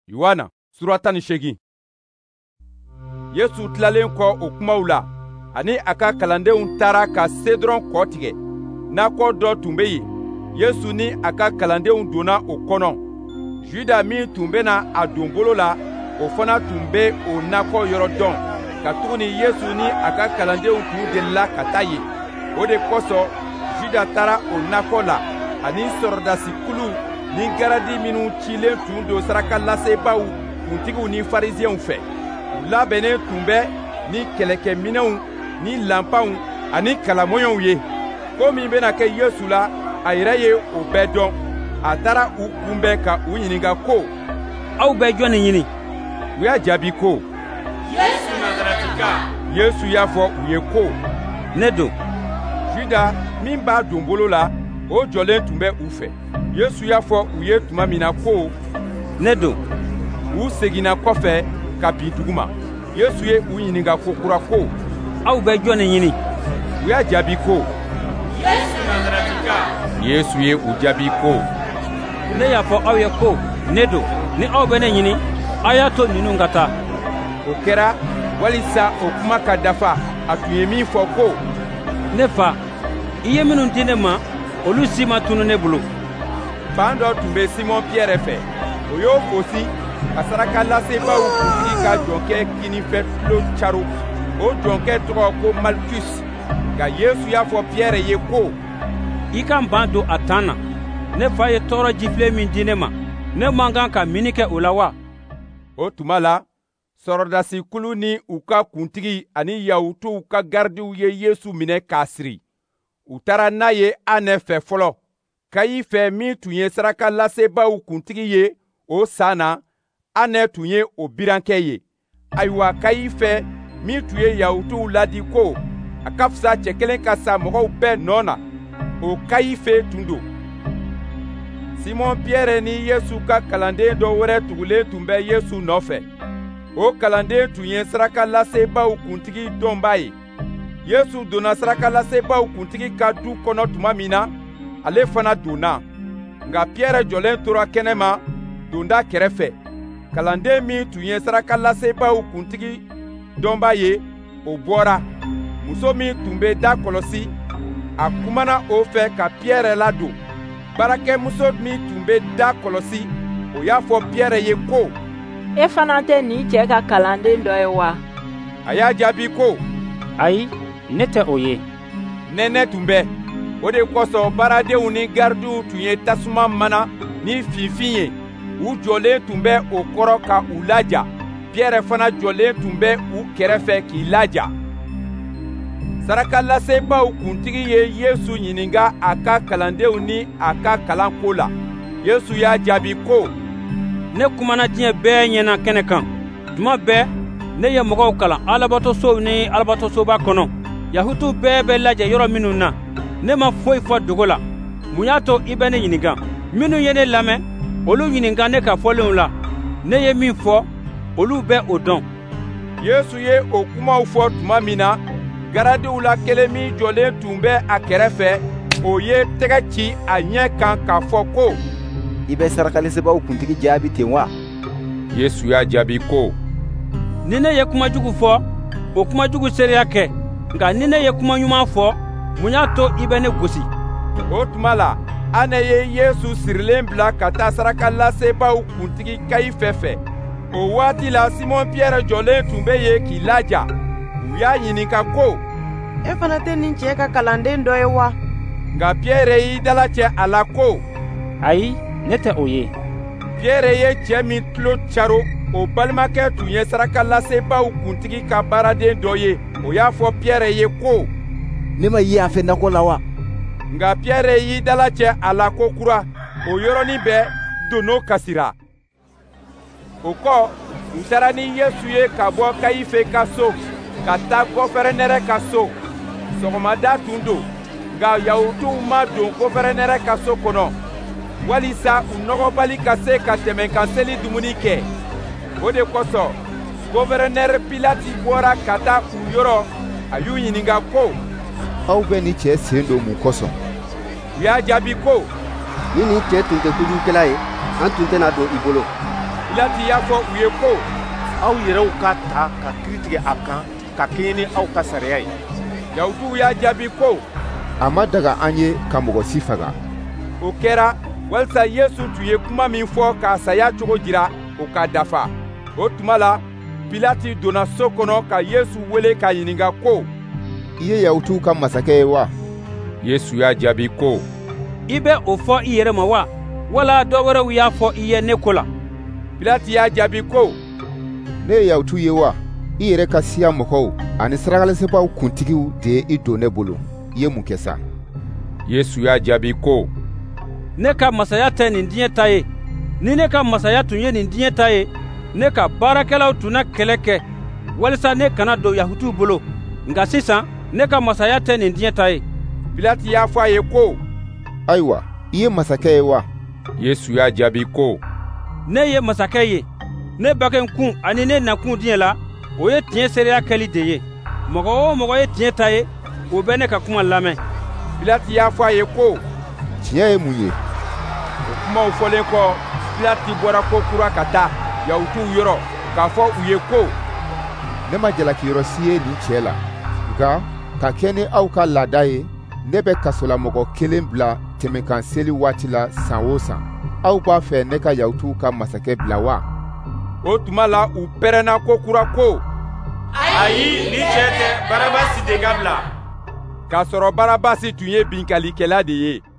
Yohana sura 18. Yesu tilalen kɔ o kumaw la ani a ka kalandenw taara ka se dɔrɔn kɔ tigɛ. Nakɔ dɔ tun be yen. Yesu ni a ka kalandenw donna o kɔnɔ. Juda min tun bena a don bolo la, o fana tun be o nakɔ yɔrɔ dɔn. Katuguni Yesu ni a ka kalandenw tun delila ka taa yen. O de kosɔn Juda taara o nakɔ la ani sɔrɔdasi kulu ni garadi minnu cilen tun don saraka lasebaaw kuntigiw ni farisiyɛnw fɛ. U labɛnnen tun bɛ ni kɛlɛkɛminɛnw ni lanpaw ani kalamɔɲɔw ye. Ko min bena kɛ Yesu la, a yɛrɛ ye o bɛɛ dɔn. A taara u kunbɛn ka u ɲininka ko: aw bɛ jɔn ɲini? U y'a jaabi ko: Yesu Nazaretika. Yesu y'a fɔ u ye ko: ne don. Juda min b'a don bolo la, o jɔlen tun bɛ u fɛ. Yesu y'a fɔ u ye tuma min na ko: ne don. U seginna kɔfɛ ka bin duguma. Yesu ye u ɲininka kokura ko: aw bɛ jɔn ɲini? U y'a jaabi ko: Yesu Nazaretika. Yesu ye u jaabi ko: ne y'a fɔ aw ye ko ne don. Ni aw bɛ ne ɲini, aw y'a to ninnu ka taa. O kɛra walisa o kuma ka dafa. A tun ye min fɔ ko: ne fa, i ye minnu di ne ma, olu si ma tunu ne bolo. Fan dɔ tun bɛ Simɔn Piyɛrɛ fɛ. O y'o fosi ka saraka lasebaaw kuntigi ka jɔnkɛ kinifɛ tulo caro. O jɔnkɛ tɔgɔ ko Malkus. Nka Yesu y'a fɔ Piyɛrɛ ye ko: i ka n ban don a tan na. Ne fa ye tɔɔrɔ jifilen min di ne ma, ne man kan ka mini kɛ o la wa? O tuma la, sɔrɔdasikulu ni u ka kuntigi ani Yahudiw ka gardiw ye Yesu minɛ k'a siri. U taara n'a ye Anɛ fɛ fɔlɔ. Kayife min tun ye saraka lasebaaw kuntigi ye o san na, Anɛ tun ye o birankɛ ye. Ayiwa, Kayife min tun ye Yahudiw ladi ko a ka fisa cɛ kelen ka sa mɔgɔw bɛɛ nɔ na, o Kayife tun don. Simɔn Piyɛrɛ ni Yesu ka kalanden dɔ wɛrɛ tugulen tun bɛ Yesu nɔfɛ. O kalanden tun ye saraka lasebaaw kuntigi dɔnbaa ye. Yesu donna saraka lasebaaw kuntigi ka du kɔnɔ tuma min na, ale fana donna. Nka Piyɛrɛ jɔlen tora kɛnɛma donda kɛrɛfɛ. Kalanden min tun ye saraka lasebaaw kuntigi dɔnbaa ye, o bɔra. Muso min tun bɛ da kɔlɔsi, a kumana o fɛ ka Piyɛrɛ ladon. Baarakɛmuso min tun bɛ da kɔlɔsi, o y'a fɔ Piyɛrɛ ye ko: e fana tɛ nin cɛ ka kalanden dɔ ye wa? A y'a jaabi ko: ayi, ne tɛ o ye. Nɛnɛ tun bɛ. O de kosɔn baaradenw ni gardiw tun ye tasuma mana ni finfin ye. U jɔlen tun bɛ o kɔrɔ ka u laja. Piyɛrɛ fana jɔlen tun bɛ u kɛrɛfɛ k'i laja. Saraka lasebaaw kuntigi ye Yesu ɲininka a ka kalandenw ni a ka kalanko la. Yesu y'a jaabi ko: ne kumana diɲɛ bɛɛ ɲɛna kɛnɛ kan. Tuma bɛɛ ne ye mɔgɔw kalan alabatosow ni alabatosoba kɔnɔ. Yahudiw bɛɛ bɛ lajɛ yɔrɔ minnu na. Ne ma foyi fɔ dogo la. Mun y'a to i bɛ ne ɲininka? Minnu ye ne lamɛn, olu ɲininka ne ka fɔlenw la. Ne ye min fɔ, olu bɛ o dɔn. Yesu ye o kumaw fɔ tuma min na, garadiw la kelen min jɔlen tun bɛ a kɛrɛfɛ, o ye tɛgɛ ci a ɲɛ kan k'a fɔ ko: i bɛ saraka lasebaaw kuntigi jaabi ten wa? Yesu y'a jaabi ko: ni ne ye kuma jugu fɔ, o kuma jugu seereya kɛ. Nka ni ne ye kuma ɲuman fɔ, mun y'a to i bɛ ne gosi? O tuma la, Anɛ ye Yesu sirilen bila ka taa saraka lasebaaw kuntigi Kayife fɛ. O waati la, Simɔn Piyɛrɛ jɔlen tun bɛ yen k'i laja. U y'a ɲininka ko: e fana tɛ nin cɛ ka kalanden dɔ ye wa? Nka Piyɛrɛ y'i dalacɛ a la ko: ayi, ne tɛ o ye. Piyɛrɛ ye cɛ min tulo caro. O balimakɛ tun ye saraka lasebaaw kuntigi ka baaraden dɔ ye. O y'a fɔ Piyɛrɛ ye ko: ne ma ye a fɛ nakɔ la wa? Nka Piyɛrɛ y'i dalacɛ a la kokura. O yɔrɔnin bɛɛ donno kasira. O kɔ, u taara ni Yesu ye ka bɔ Kayife ka so ka taa gɔfɛrɛnɛrɛ ka so. Sɔgɔmada tun don, nka Yahudiw ma don gɔfɛrɛnɛrɛ ka so kɔnɔ, walisa u nɔgɔbali ka se ka tɛmɛkanseli dumuni kɛ. O de kosɔn gɔfɛrɛnɛri Pilati bɔra ka taa u yɔrɔ. A y'u ɲininka ko: aw bɛ nin cɛ sen don mun kosɔn? U y'a jaabi ko: ni nin cɛ tun tɛ kojugukɛla ye, an tun tɛna don i bolo. Pilati y'a fɔ u ye ko: aw yɛrɛw k'a ta ka kiiri tigɛ a kan ka kɛɲɛ ni aw ka sariya ye. Yahudiw y'a jaabi ko: a ma daga an ye ka mɔgɔ si faga. O kɛra walisa Yesu tun ye kuma min fɔ k'a saya cogo jira o ka dafa. O tuma la Pilati donna so kɔnɔ ka Yesu wele k'a ɲininka ko: i ye Yahudiw ka masakɛ ye wa? Yesu y'a jaabi ko: i bɛ o fɔ i yɛrɛ ma wa wala dɔ wɛrɛw y'a fɔ i ye ne ko la? Pilati y'a jaabi ko: ne ye Yahudiw ye wa? i yɛrɛ ka siya mɔgɔw ani sarakalisɛbaaw kuntigiw de ye i don ne bolo. i ye mun kɛ sa? Yesu y'a jaabi ko: ne ka masaya tɛ nin diɲɛ ta ye. Ni ne ka masaya tun ye nin diɲɛ ta ye, ne ka baarakɛlaw tun na kɛlɛ kɛ walisa ne kana don Yahudiw bolo. Nka sisan ne ka masaya tɛ nin diɲɛ ta ye. Pilati y'a fɔ a ye ko: ayiwa, i ye masakɛ ye wa? Yesu y'a jaabi ko: ne ye masakɛ ye. Ne bakɛnkun ani ne nakun diɲɛ la, o ye tiɲɛ seereya kɛli de ye. Mɔgɔ o mɔgɔ ye tiɲɛ ta ye, o bɛ ne ka kuma lamɛn. Pilati y'a fɔ a ye ko: tiɲɛ ye mun ye? O kumaw fɔlen kɔ, Pilati bɔra ko kura ka taa Yahudiw yɔrɔ k'a fɔ u ye ko: ne ma jalakiyɔrɔ si ye nin cɛ la, nka ka kɛ ni aw ka laada ye, ne bɛ kasolamɔgɔ kelen bila tɛmɛkan seli waati la san o san. aw b'a fɛ ne ka Yahudiw ka masakɛ bila wa? O tuma la u pɛrɛnna ko kura ko: ayi, ni cɛ tɛ, Barabasi de ka bila. K'a sɔrɔ Barabasi tun ye binkalikɛla de ye.